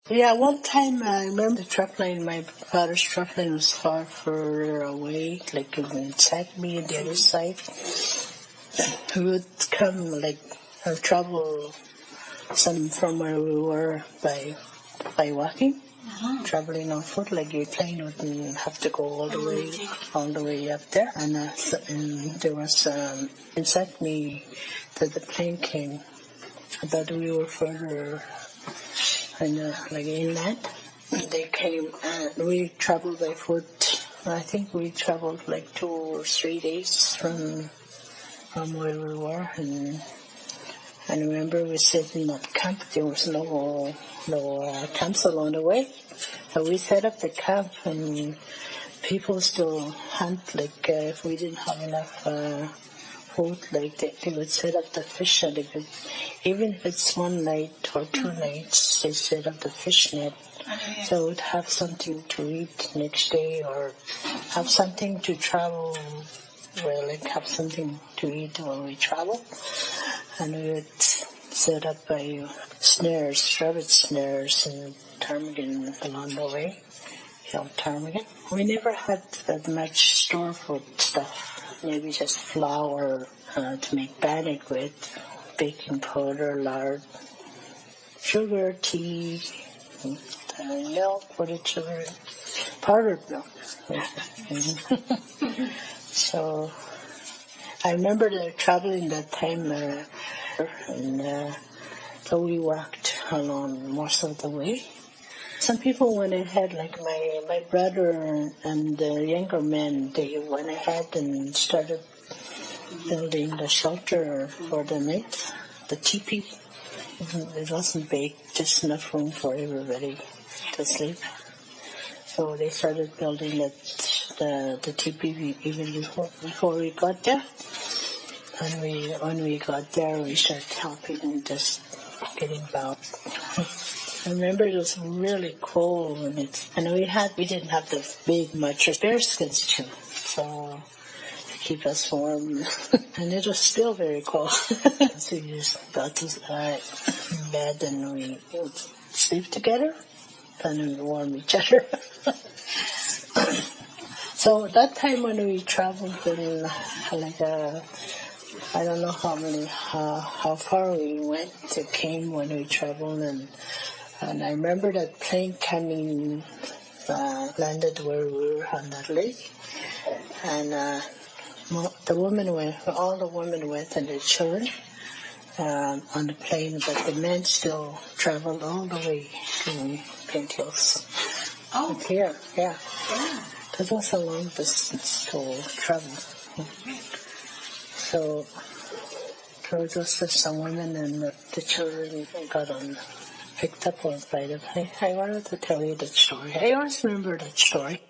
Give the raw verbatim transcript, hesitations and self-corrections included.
Yeah, one time I remember the truck line, my father's truck line was far further away, like inside me on the other side. We would come, like, uh, travel some from where we were by by walking, uh-huh. traveling on foot. Like your plane wouldn't have to go all the way, all the way up there. And, uh, and there was um, inside me that the plane came, but we were further in uh, like inland. They came and we traveled by foot. I think we traveled like two or three days from from where we were, and and I remember we set in that camp. There was no no uh, camps along the way, so we set up the camp, and people still hunt. Like uh, if we didn't have enough uh, food, like they, they would set up the fish net. If it, even if it's one night or two nights, they set up the fish net. So we'd have something to eat next day, or have something to travel. Well, like have something to eat when we travel. And we would set up by snares, rabbit snares in ptarmigan along the way. You know, ptarmigan. We never had that much store food stuff. Maybe just flour uh, to make bannock with, baking powder, lard, sugar, tea, uh, milk, powdered sugar, powdered milk. So I remember the traveling that time, uh, and uh, so we walked along most of the way. Some people went ahead, like my my brother and the younger men, they went ahead and started building the shelter for the night, the teepee. It wasn't big, just enough room for everybody to sleep. So they started building the the, the teepee even before before we got there. And we when we got there, we started helping and just getting about. I remember it was really cold, and it's and we had we didn't have the big mattress, bear skins too, so to keep us warm. And it was still very cold. So we just got to uh, in bed, and we would sleep together, and we warm each other. So that time when we traveled in like a, I don't know how many how, how far we went to came when we traveled, and and I remember that plane coming uh, landed where we were on that lake, and uh, the women went, all the women went, and the children um, on the plane, but the men still traveled all the way to Paint Hills. Oh, here, yeah. Yeah. It was a long distance to travel. So, so it was just some women and the, the children got on, picked up on by the plane. I wanted to tell you that story. I always remember that story.